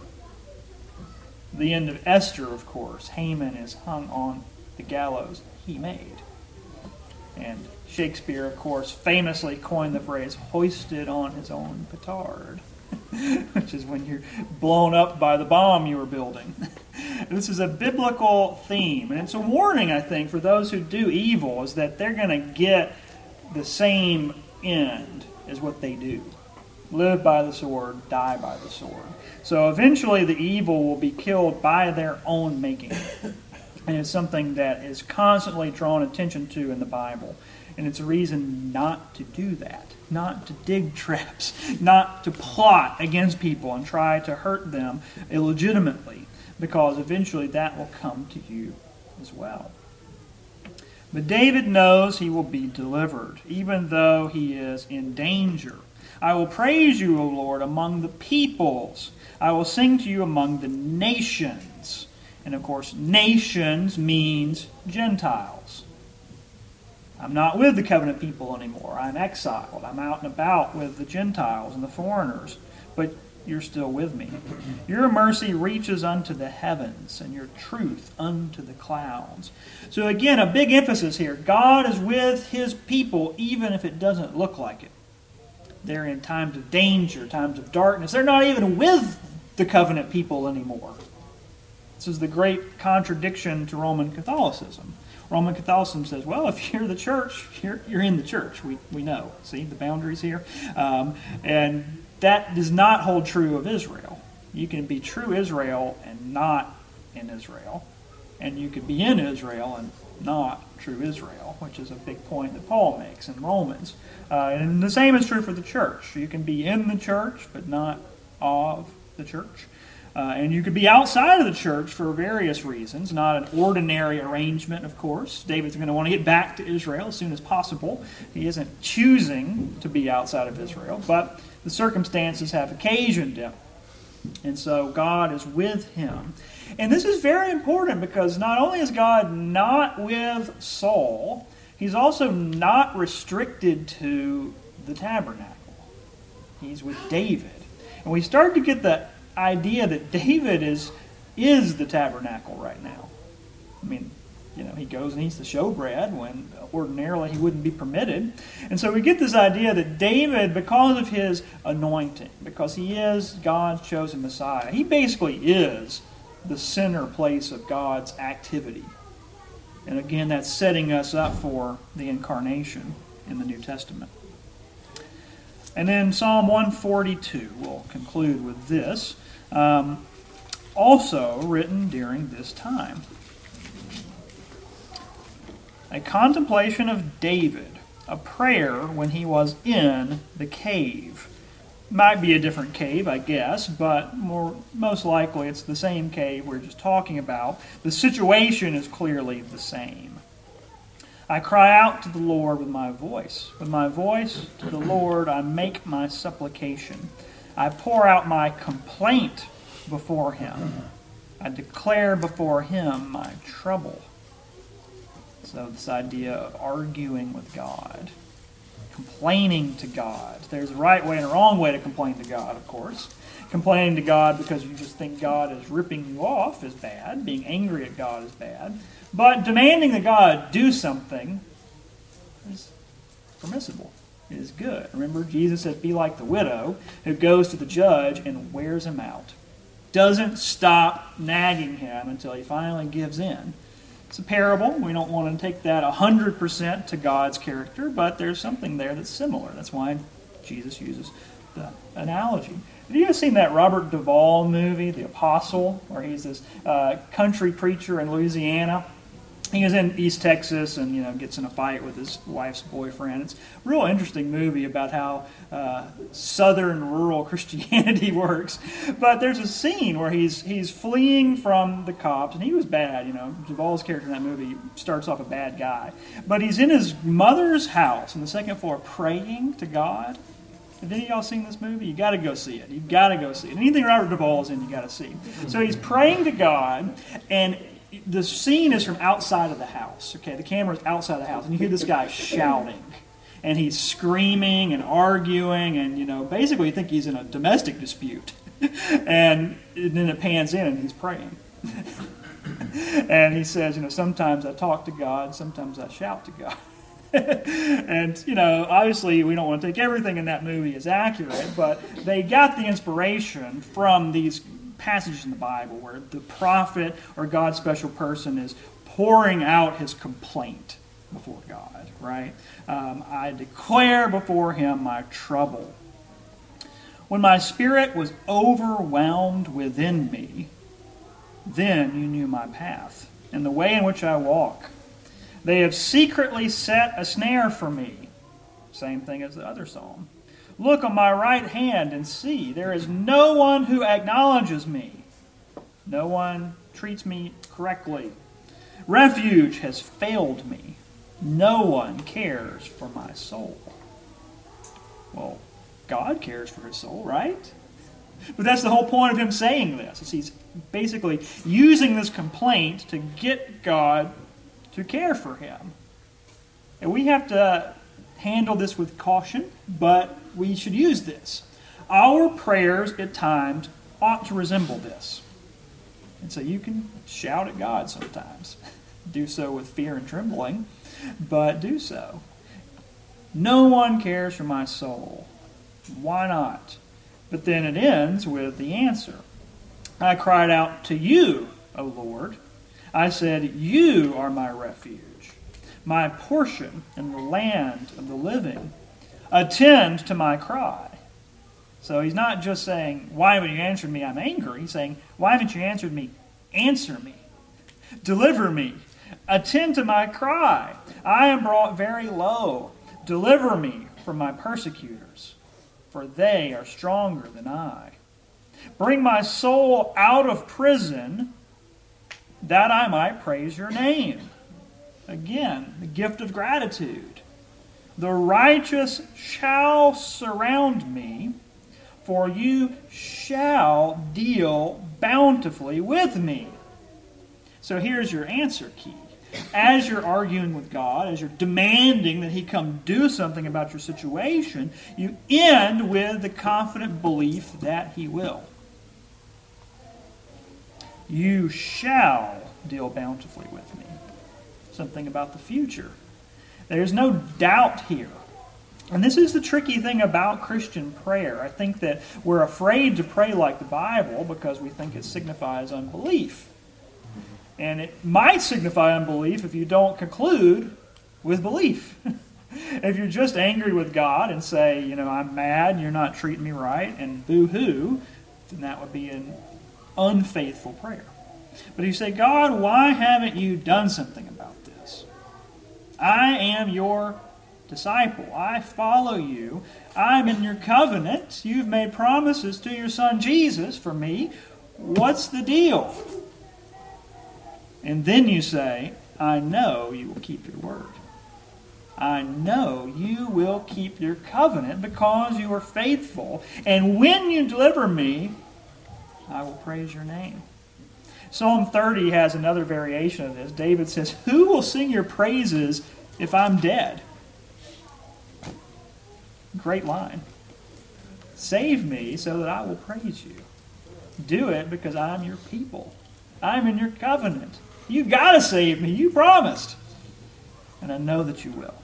The end of Esther, of course. Haman is hung on the gallows he made. And Shakespeare, of course, famously coined the phrase, hoisted on his own petard, which is when you're blown up by the bomb you were building. This is a biblical theme, and it's a warning, I think, for those who do evil, is that they're going to get the same end as what they do. Live by the sword, die by the sword. So eventually the evil will be killed by their own making. And it's something that is constantly drawn attention to in the Bible. And it's a reason not to do that. Not to dig traps. Not to plot against people and try to hurt them illegitimately. Because eventually that will come to you as well. But David knows he will be delivered, even though he is in danger. I will praise you, O Lord, among the peoples. I will sing to you among the nations. And of course, nations means Gentiles. I'm not with the covenant people anymore. I'm exiled. I'm out and about with the Gentiles and the foreigners. But you're still with me. Your mercy reaches unto the heavens, and your truth unto the clouds. So again, a big emphasis here. God is with his people, even if it doesn't look like it. They're in times of danger, times of darkness. They're not even with the covenant people anymore. This is the great contradiction to Roman Catholicism. Roman Catholicism says, well, if you're the church, you're, you're in the church. We, we know. See the boundaries here? Um, and that does not hold true of Israel. You can be true Israel and not in Israel. and you could be in Israel and not true Israel, which is a big point that Paul makes in Romans. Uh, and the same is true for the church. You can be in the church, but not of the church. Uh, and you could be outside of the church for various reasons, not an ordinary arrangement, of course. David's going to want to get back to Israel as soon as possible. He isn't choosing to be outside of Israel, but the circumstances have occasioned him. And so God is with him. And this is very important because not only is God not with Saul, he's also not restricted to the tabernacle. He's with David. And we start to get the idea that David is is the tabernacle right now. I mean, you know, he goes and eats the showbread when ordinarily he wouldn't be permitted. And so we get this idea that David, because of his anointing, because he is God's chosen Messiah, he basically is the center place of God's activity. And again, that's setting us up for the incarnation in the New Testament. And then Psalm one forty-two, we'll conclude with this, um, also written during this time. A contemplation of David, a prayer when he was in the cave. Might be a different cave, I guess, but more most likely it's the same cave we're just talking about. The situation is clearly the same. I cry out to the Lord with my voice. With my voice to the Lord I make my supplication. I pour out my complaint before him. I declare before him my trouble. So this idea of arguing with God, complaining to God. There's a right way and a wrong way to complain to God, of course. Complaining to God because you just think God is ripping you off is bad. Being angry at God is bad. But demanding that God do something is permissible. It is good. Remember, Jesus said, be like the widow who goes to the judge and wears him out. Doesn't stop nagging him until he finally gives in. It's a parable. We don't want to take that one hundred percent to God's character, but there's something there that's similar. That's why Jesus uses the analogy. Have you guys seen that Robert Duvall movie, The Apostle, where he's this uh, country preacher in Louisiana? He is in East Texas and, you know, gets in a fight with his wife's boyfriend. It's a real interesting movie about how uh, southern rural Christianity works. But there's a scene where he's he's fleeing from the cops, and he was bad, you know. Duvall's character in that movie starts off a bad guy. But he's in his mother's house on the second floor praying to God. Have any of y'all seen this movie? You got to go see it. You've got to go see it. Anything Robert Duvall's in, you got to see. So he's praying to God, and the scene is from outside of the house. Okay, the camera's outside the house, and you hear this guy shouting, and he's screaming and arguing, and you know, basically you think he's in a domestic dispute, and then it pans in, and he's praying, and he says, you know, sometimes I talk to God, sometimes I shout to God. And, you know, obviously we don't want to take everything in that movie as accurate, but they got the inspiration from these passages in the Bible where the prophet or God's special person is pouring out his complaint before God, right? Um, I declare before him my trouble. When my spirit was overwhelmed within me, then you knew my path and the way in which I walk. They have secretly set a snare for me. Same thing as the other psalm. Look on my right hand and see. There is no one who acknowledges me. No one treats me correctly. Refuge has failed me. No one cares for my soul. Well, God cares for his soul, right? But that's the whole point of him saying this. Is he's basically using this complaint to get God to care for him. And we have to handle this with caution, but we should use this. Our prayers at times ought to resemble this. And so you can shout at God sometimes. Do so with fear and trembling, but do so. No one cares for my soul. Why not? But then it ends with the answer. I cried out to you, O Lord. I said, you are my refuge, my portion in the land of the living. Attend to my cry. So he's not just saying, why haven't you answered me? I'm angry. He's saying, why haven't you answered me? Answer me. Deliver me. Attend to my cry. I am brought very low. Deliver me from my persecutors, for they are stronger than I. Bring my soul out of prison, that I might praise your name. Again, the gift of gratitude. The righteous shall surround me, for you shall deal bountifully with me. So here's your answer key. As you're arguing with God, as you're demanding that He come do something about your situation, you end with the confident belief that He will. You shall deal bountifully with me. Something about the future. There's no doubt here. And this is the tricky thing about Christian prayer. I think that we're afraid to pray like the Bible because we think it signifies unbelief. And it might signify unbelief if you don't conclude with belief. If you're just angry with God and say, you know, I'm mad, you're not treating me right, and boo-hoo, then that would be an unfaithful prayer. But you say, God, why haven't you done something about this? I am your disciple. I follow you. I'm in your covenant. You've made promises to your son Jesus for me. What's the deal? And then you say, I know you will keep your word. I know you will keep your covenant because you are faithful. And when you deliver me, I will praise your name. Psalm thirty has another variation of this. David says, who will sing your praises if I'm dead? Great line. Save me so that I will praise you. Do it because I'm your people. I'm in your covenant. You've got to save me. You promised. And I know that you will.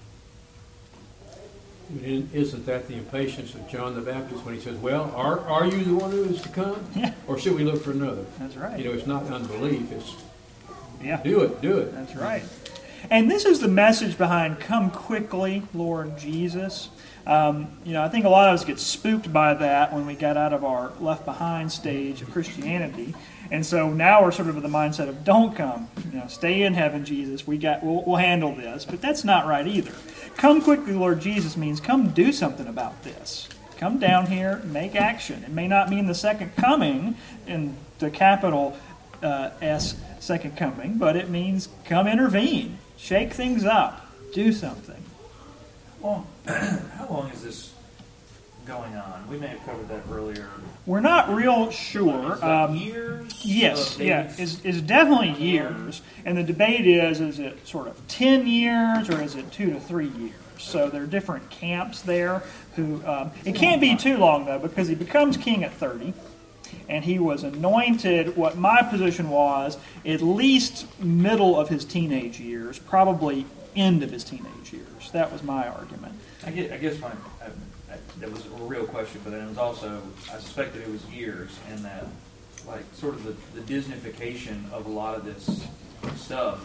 Isn't that the impatience of John the Baptist when he says, well, are, are you the one who is to come? Yeah. Or should we look for another? That's right. You know, it's not unbelief. It's yeah. do it, do it. That's right. And this is the message behind come quickly, Lord Jesus. Um, you know, I think a lot of us get spooked by that when we got out of our left behind stage of Christianity. And so now we're sort of in the mindset of don't come, you know, stay in heaven, Jesus. We got, we'll, we'll handle this. But that's not right either. Come quickly, Lord Jesus means come do something about this. Come down here, make action. It may not mean the second coming in the capital uh, S second coming, but it means come intervene, shake things up, do something. Well, how long is this going on? We may have covered that earlier. We're not real sure. Is that Um, years? Yes, of yeah, David's- it's, it's definitely years, and the debate is, is it sort of ten years or is it two to three years? So there are different camps there who, um, it can't be too long though, because he becomes king at thirty, and he was anointed, what my position was, at least middle of his teenage years, probably end of his teenage years. That was my argument. I guess, I guess my, I, I, that was a real question, but then it was also, I suspected it was years, and that, like, sort of the, the Disneyfication of a lot of this stuff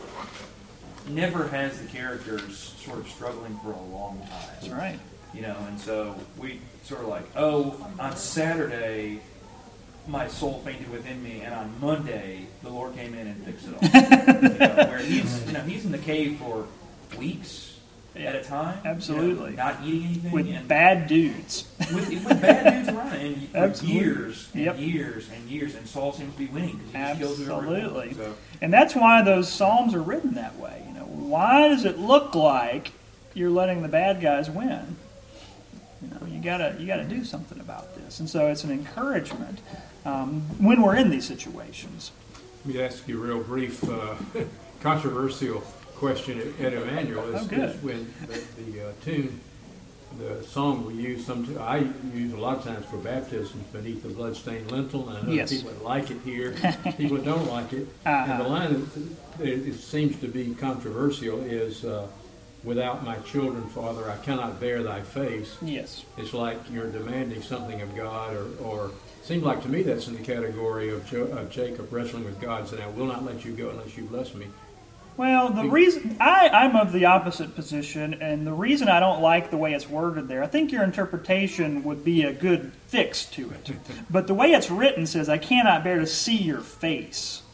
never has the characters sort of struggling for a long time. That's right. You know, and so we sort of like, oh, on Saturday, my soul fainted within me, and on Monday, the Lord came in and fixed it all. You know, where he's, you know, he's in the cave for weeks at a time. Absolutely. You know, not eating anything. With and bad dudes. with, with bad dudes around, and for Absolutely. years and Yep. years and years, and Saul seems to be winning because he just kills whoever he Absolutely. wants. So, And that's why those psalms are written that way. You know, why does it look like you're letting the bad guys win? You know, you gotta you gotta do something about this. And so it's an encouragement um, when we're in these situations. Let me ask you a real brief, uh, controversial question at, at Emmanuel. Is, Oh, good. is when the, the uh, tune, the song we use, some I use a lot of times for baptisms, beneath the bloodstained lintel, and I know Yes. people that like it here, people that don't like it. Uh-huh. And the line that it, it seems to be controversial is, uh, without my children, Father, I cannot bear thy face. Yes. It's like you're demanding something of God, or, or seems like to me that's in the category of, jo- of Jacob wrestling with God, saying, I will not let you go unless you bless me. Well, the reason I, I'm of the opposite position, and the reason I don't like the way it's worded there, I think your interpretation would be a good fix to it. But the way it's written says, I cannot bear to see your face.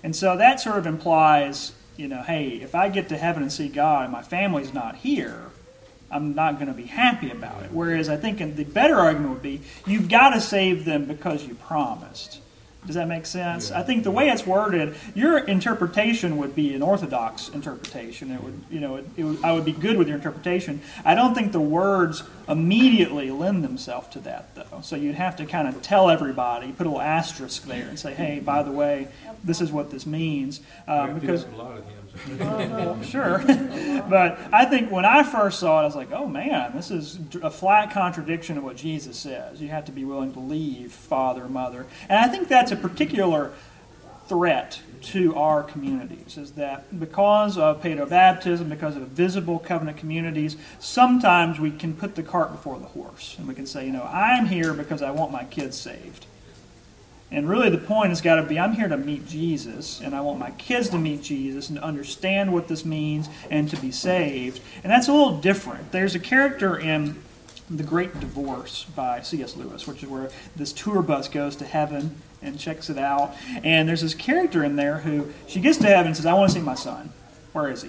And so that sort of implies, you know, hey, if I get to heaven and see God and my family's not here, I'm not going to be happy about it. Whereas I think the better argument would be, you've got to save them because you promised. Does that make sense? Yeah. I think the way it's worded, your interpretation would be an orthodox interpretation. It would, you know, it, it would, I would be good with your interpretation. I don't think the words immediately lend themselves to that, though. So you'd have to kind of tell everybody, put a little asterisk there, and say, "Hey, by the way, this is what this means." Um, We because have to do that with a lot of hymns. well, sure. But I think when I first saw it, I was like, oh man, this is a flat contradiction of what Jesus says. You have to be willing to leave father, mother. And I think that's a particular threat to our communities, is that because of paedobaptism, because of visible covenant communities, sometimes we can put the cart before the horse. And we can say, you know, I'm here because I want my kids saved. And really the point has got to be, I'm here to meet Jesus, and I want my kids to meet Jesus and to understand what this means and to be saved. And that's a little different. There's a character in The Great Divorce by C S Lewis, which is where this tour bus goes to heaven and checks it out. And there's this character in there who, she gets to heaven and says, I want to see my son. Where is he?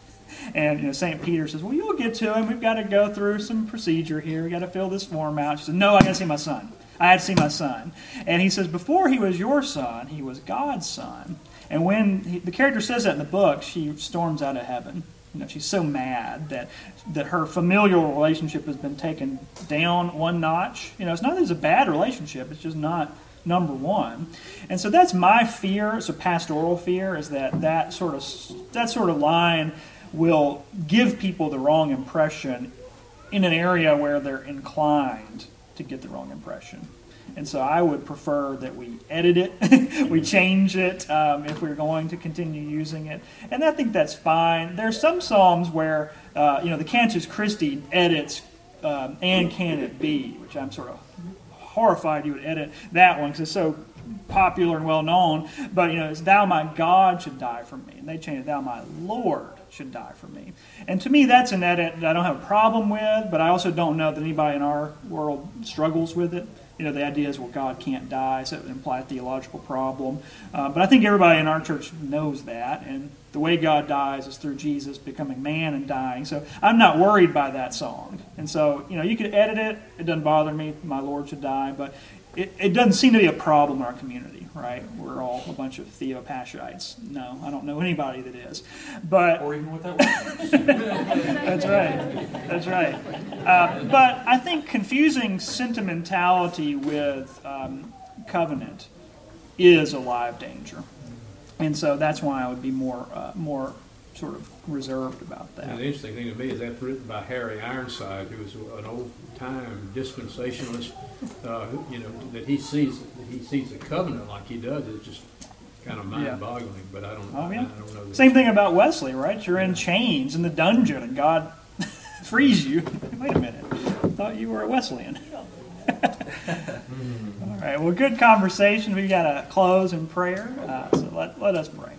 And you know, Saint Peter says, well, you'll get to him. We've got to go through some procedure here. We've got to fill this form out. She says, no, I got to see my son. I had to see my son. And he says, before he was your son, he was God's son. And when he, the character says that in the book, she storms out of heaven. You know, she's so mad that that her familial relationship has been taken down one notch. You know, it's not that it's a bad relationship. It's just not number one. And so that's my fear. It's a pastoral fear, is that that sort of that sort of line will give people the wrong impression in an area where they're inclined to get the wrong impression. And so I would prefer that we edit it, we change it um, if we're going to continue using it. And I think that's fine. There's some psalms where, uh, you know, the Cantus Christi edits um, and can it be, which I'm sort of horrified you would edit that one because it's so popular and well known. But, you know, it's thou my God should die for me. And they change it, thou my Lord should die for me. And to me, that's an edit that I don't have a problem with, but I also don't know that anybody in our world struggles with it. You know, the idea is, well, God can't die, so it would imply a theological problem. Uh, but I think everybody in our church knows that, and the way God dies is through Jesus becoming man and dying. So I'm not worried by that song. And so, you know, you could edit it. It doesn't bother me. My Lord should die. But it, it doesn't seem to be a problem in our community, right? We're all a bunch of Theopashites. No, I don't know anybody that is. But Or even with that word. That's right. That's right. Uh, but I think confusing sentimentality with um, covenant is a live danger. And so that's why I would be more uh, more sort of reserved about And that. the interesting thing to me is that's written by Harry Ironside, who was an old-time dispensationalist. Uh, who, you know, that he sees that he sees the covenant like he does is just kind of mind-boggling. But I don't. Oh, yeah. I, I don't know. That Same thing about Wesley, right? You're in chains in the dungeon and God frees you. Wait a minute. I thought you were a Wesleyan. All right. Well, good conversation. We've got to close in prayer. Uh, so let, let us pray.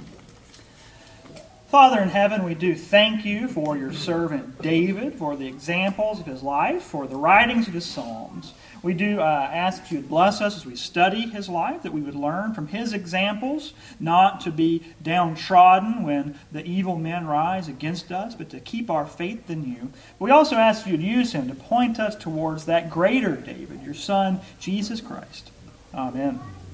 Father in heaven, we do thank you for your servant David, for the examples of his life, for the writings of his Psalms. We do uh, ask that you would bless us as we study his life, that we would learn from his examples, not to be downtrodden when the evil men rise against us, but to keep our faith in you. We also ask you to use him to point us towards that greater David, your son, Jesus Christ. Amen.